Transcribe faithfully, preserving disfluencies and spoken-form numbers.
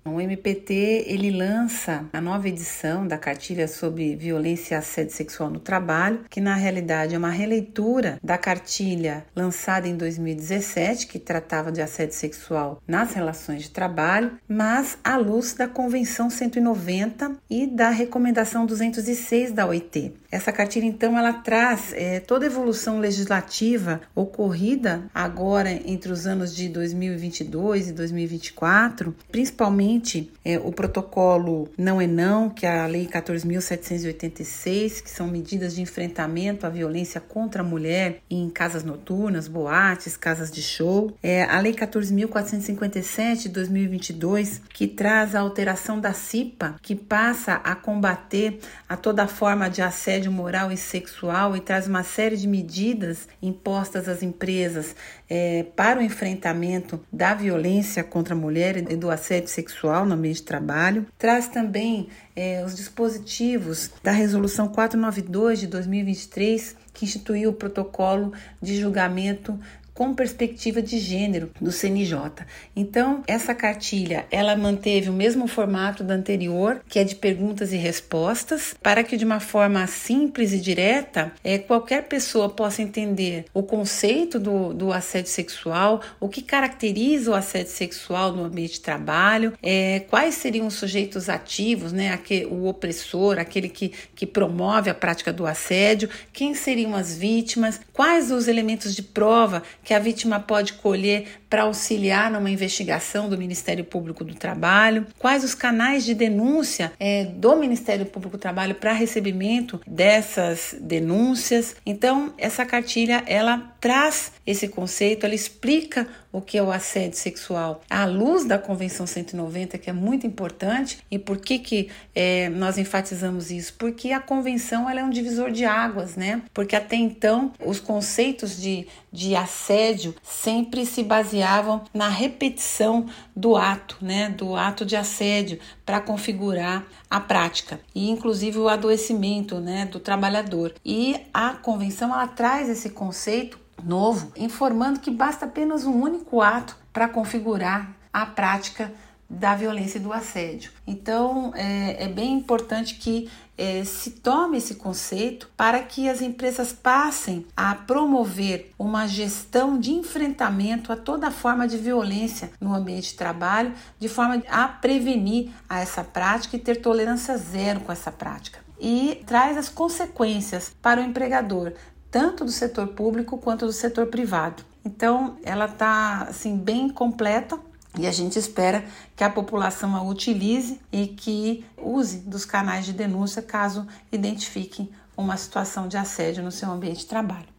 O M P T ele lança a nova edição da cartilha sobre violência e assédio sexual no trabalho, que na realidade é uma releitura da cartilha lançada em dois mil e dezessete, que tratava de assédio sexual nas relações de trabalho, mas à luz da Convenção cento e noventa e da Recomendação duzentos e seis da O I T. Essa cartilha, então, ela traz é, toda a evolução legislativa ocorrida agora entre os anos de dois mil e vinte e dois e dois mil e vinte e quatro, principalmente é, o protocolo Não é Não, que é a Lei quatorze mil setecentos e oitenta e seis, que são medidas de enfrentamento à violência contra a mulher em casas noturnas, boates, casas de show. É, a Lei quatorze mil quatrocentos e cinquenta e sete de dois mil e vinte e dois, que traz a alteração da C I P A, que passa a combater a toda forma de assédio moral e sexual e traz uma série de medidas impostas às empresas é, para o enfrentamento da violência contra a mulher e do assédio sexual no ambiente de trabalho. Traz também é, os dispositivos da Resolução quatrocentos e noventa e dois de dois mil e vinte e três, que instituiu o protocolo de julgamento com perspectiva de gênero do C N J. Então, essa cartilha, ela manteve o mesmo formato da anterior, que é de perguntas e respostas, para que de uma forma simples e direta, é, qualquer pessoa possa entender o conceito do, do assédio sexual, o que caracteriza o assédio sexual no ambiente de trabalho, é, quais seriam os sujeitos ativos, né, aquele, o opressor, aquele que, que promove a prática do assédio, quem seriam as vítimas, quais os elementos de prova que a vítima pode colher para auxiliar numa investigação do Ministério Público do Trabalho, quais os canais de denúncia é, do Ministério Público do Trabalho para recebimento dessas denúncias. Então, essa cartilha, ela traz esse conceito, ela explica o que é o assédio sexual à luz da Convenção cento e noventa, que é muito importante. E por que, que é, nós enfatizamos isso? Porque a Convenção ela é um divisor de águas, né? Porque até então os conceitos de, de assédio sempre se baseavam na repetição do ato, né? Do ato de assédio para configurar a prática e inclusive o adoecimento, né, do trabalhador. E a Convenção ela traz esse conceito novo, informando que basta apenas um único ato para configurar a prática da violência e do assédio. Então, é, é bem importante que é, se tome esse conceito para que as empresas passem a promover uma gestão de enfrentamento a toda forma de violência no ambiente de trabalho, de forma a prevenir a essa prática e ter tolerância zero com essa prática. E traz as consequências para o empregador, tanto do setor público quanto do setor privado. Então, ela está assim, bem completa e a gente espera que a população a utilize e que use dos canais de denúncia caso identifiquem uma situação de assédio no seu ambiente de trabalho.